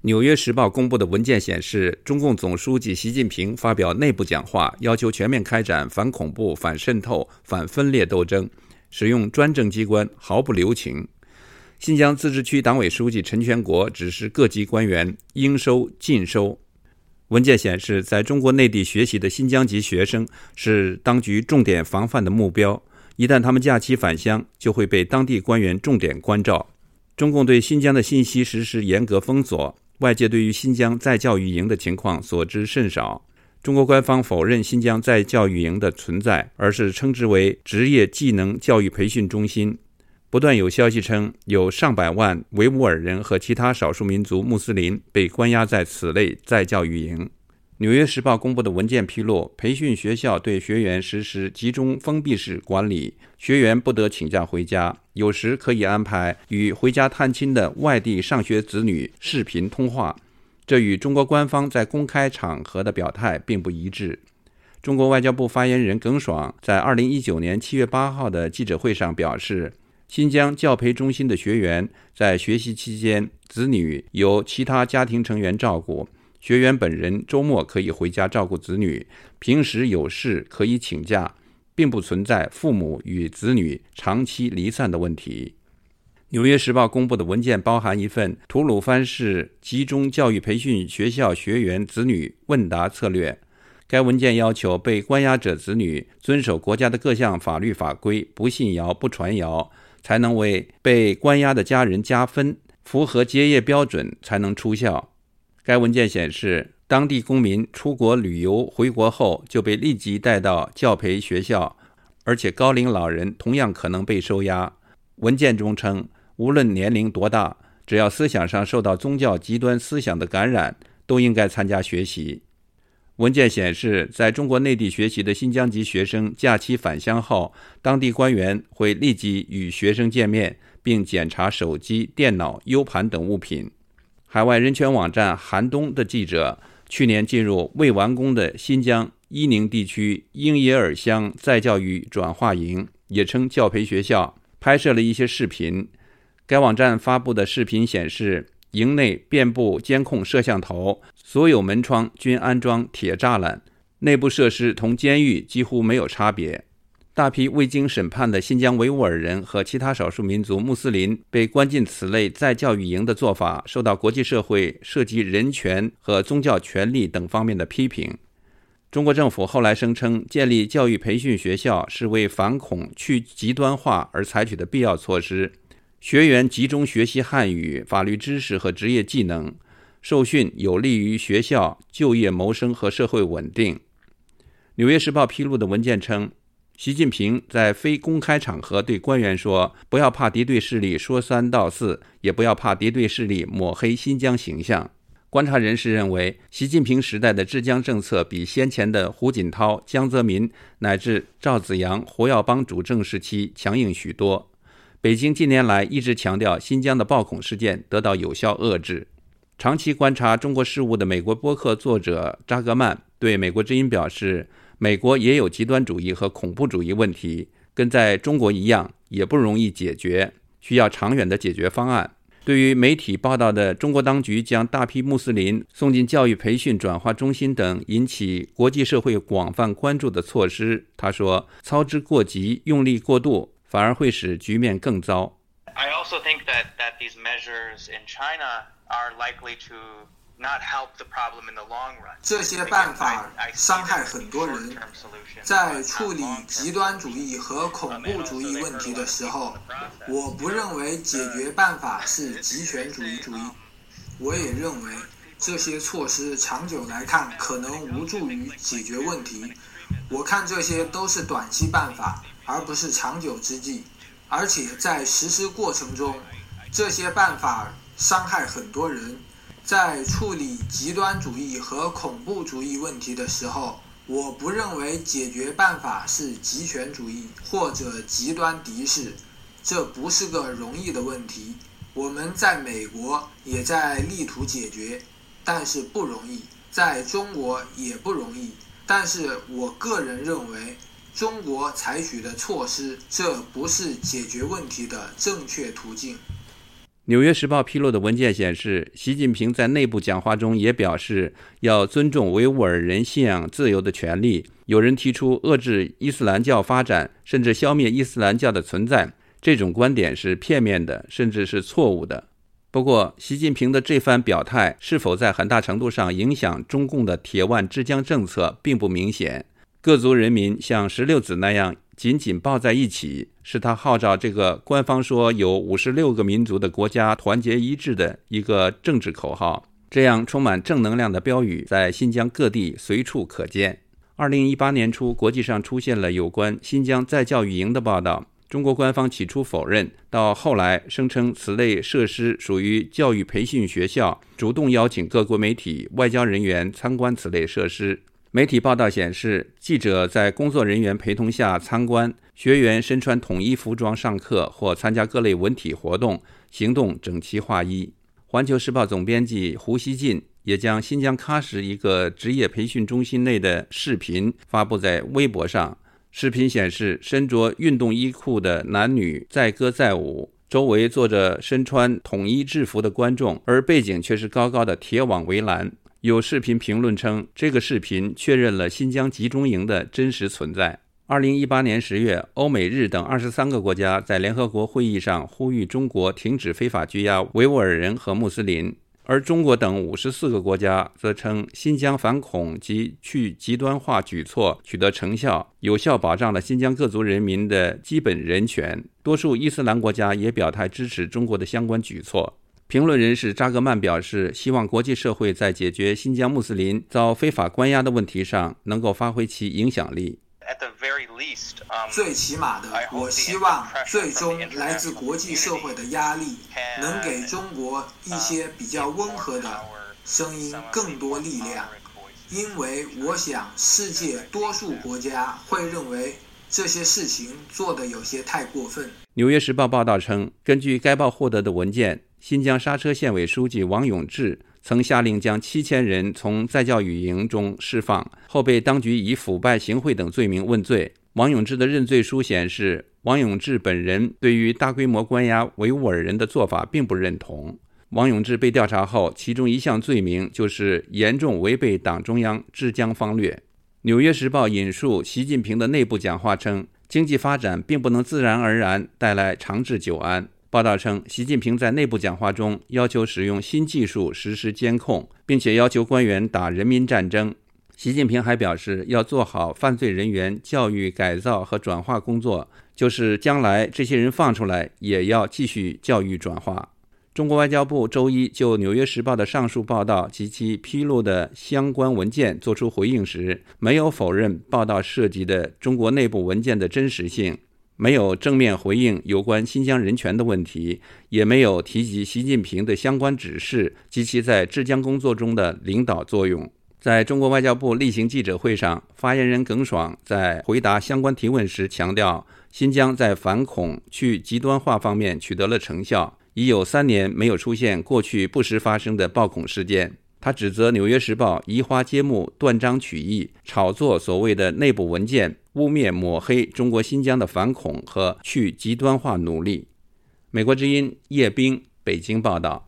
纽约时报公布的文件显示，中共总书记习近平发表内部讲话，要求全面开展反恐怖、反渗透、反分裂斗争，使用专政机关毫不留情。新疆自治区党委书记陈全国指示各级官员应收尽收。文件显示，在中国内地学习的新疆籍学生是当局重点防范的目标，一旦他们假期返乡，就会被当地官员重点关照。中共对新疆的信息实施严格封锁，外界对于新疆再教育营的情况所知甚少。中国官方否认新疆再教育营的存在，而是称之为职业技能教育培训中心。不断有消息称，有上百万维吾尔人和其他少数民族穆斯林被关押在此类再教育营。纽约时报公布的文件披露，培训学校对学员实施集中封闭式管理，学员不得请假回家，有时可以安排与回家探亲的外地上学子女视频通话，这与中国官方在公开场合的表态并不一致。中国外交部发言人耿爽在2019年7月8号的记者会上表示，新疆教培中心的学员在学习期间，子女由其他家庭成员照顾，学员本人周末可以回家照顾子女，平时有事可以请假，并不存在父母与子女长期离散的问题。纽约时报公布的文件包含一份吐鲁番市集中教育培训学校学员子女问答策略。该文件要求被关押者子女遵守国家的各项法律法规，不信谣不传谣，才能为被关押的家人加分，符合结业标准才能出校。该文件显示，当地公民出国旅游回国后就被立即带到教培学校，而且高龄老人同样可能被收押。文件中称，无论年龄多大，只要思想上受到宗教极端思想的感染，都应该参加学习。文件显示，在中国内地学习的新疆籍学生假期返乡后，当地官员会立即与学生见面，并检查手机、电脑、U 盘等物品。海外人权网站寒冬的记者去年进入未完工的新疆伊宁地区英耶尔乡再教育转化营，也称教培学校，拍摄了一些视频。该网站发布的视频显示，营内遍布监控摄像头，所有门窗均安装铁栅栏，内部设施同监狱几乎没有差别。大批未经审判的新疆维吾尔人和其他少数民族穆斯林被关进此类再教育营的做法，受到国际社会涉及人权和宗教权利等方面的批评。中国政府后来声称，建立教育培训学校是为反恐去极端化而采取的必要措施。学员集中学习汉语、法律知识和职业技能，受训有利于学校就业谋生和社会稳定。纽约时报披露的文件称，习近平在非公开场合对官员说，不要怕敌对势力说三道四，也不要怕敌对势力抹黑新疆形象。观察人士认为，习近平时代的治疆政策比先前的胡锦涛、江泽民乃至赵紫阳、胡耀邦主政时期强硬许多。北京近年来一直强调新疆的暴恐事件得到有效遏制。长期观察中国事务的美国播客作者扎格曼对美国之音表示，美国也有极端主义和恐怖主义问题，跟在中国一样，也不容易解决，需要长远的解决方案。对于媒体报道的中国当局将大批穆斯林送进教育培训转化中心等引起国际社会广泛关注的措施，他说，操之过急，用力过度，反而会使局面更糟。 I also think that these measures in China are likely to not help the problem in the long run. 这些办法伤害很多人。在处理极端主义和恐怖主义问题的时候，我不认为解决办法是极权主义。我也认为这些措施长久来看可能无助于解决问题。我看这些都是短期办法，而不是长久之计。而且在实施过程中，这些办法伤害很多人。在处理极端主义和恐怖主义问题的时候，我不认为解决办法是极权主义或者极端敌视。这不是个容易的问题，我们在美国也在力图解决，但是不容易，在中国也不容易。但是我个人认为，中国采取的措施，这不是解决问题的正确途径。 纽约时报披露的文件显示，习近平在内部讲话中也表示要尊重维吾尔人信仰自由的权利。有人提出遏制伊斯兰教发展，甚至消灭伊斯兰教的存在，这种观点是片面的，甚至是错误的。不过，习近平的这番表态是否在很大程度上影响中共的铁腕治疆政策并不明显。各族人民像石榴籽那样紧紧抱在一起，是他号召这个官方说有56个民族的国家团结一致的一个政治口号。这样充满正能量的标语在新疆各地随处可见。2018年初，国际上出现了有关新疆再教育营的报道，中国官方起初否认，到后来声称此类设施属于教育培训学校，主动邀请各国媒体、外交人员参观此类设施。媒体报道显示，记者在工作人员陪同下参观，学员身穿统一服装上课或参加各类文体活动，行动整齐划一。环球时报总编辑胡锡进也将新疆喀什一个职业培训中心内的视频发布在微博上。视频显示，身着运动衣裤的男女载歌载舞，周围坐着身穿统一制服的观众，而背景却是高高的铁网围栏。有视频评论称，这个视频确认了新疆集中营的真实存在。2018年10月，欧美日等23个国家在联合国会议上呼吁中国停止非法拘押维吾尔人和穆斯林，而中国等54个国家则称新疆反恐及去极端化举措取得成效，有效保障了新疆各族人民的基本人权。多数伊斯兰国家也表态支持中国的相关举措。评论人士扎格曼表示，希望国际社会在解决新疆穆斯林遭非法关押的问题上能够发挥其影响力。 最起码的，我希望最终来自国际社会的压力能给中国一些比较温和的声音更多力量，因为我想世界多数国家会认为这些事情做得有些太过分。 纽约时报报道称，根据该报获得的文件，新疆莎车县委书记王永志曾下令将7000人从再教育营中释放，后被当局以腐败行贿等罪名问罪。王永志的认罪书显示，王永志本人对于大规模关押维吾尔人的做法并不认同。王永志被调查后，其中一项罪名就是严重违背党中央治疆方略。纽约时报引述习近平的内部讲话称，经济发展并不能自然而然带来长治久安。报道称，习近平在内部讲话中要求使用新技术实施监控，并且要求官员打人民战争。习近平还表示，要做好犯罪人员教育改造和转化工作，就是将来这些人放出来，也要继续教育转化。中国外交部周一就《纽约时报》的上述报道及其披露的相关文件作出回应时，没有否认报道涉及的中国内部文件的真实性，没有正面回应有关新疆人权的问题，也没有提及习近平的相关指示及其在治疆工作中的领导作用。在中国外交部例行记者会上，发言人耿爽在回答相关提问时强调，新疆在反恐去极端化方面取得了成效，已有3年没有出现过去不时发生的暴恐事件。他指责《纽约时报》移花接木、断章取义，炒作所谓的内部文件，污蔑抹黑中国新疆的反恐和去极端化努力。美国之音叶冰北京报道。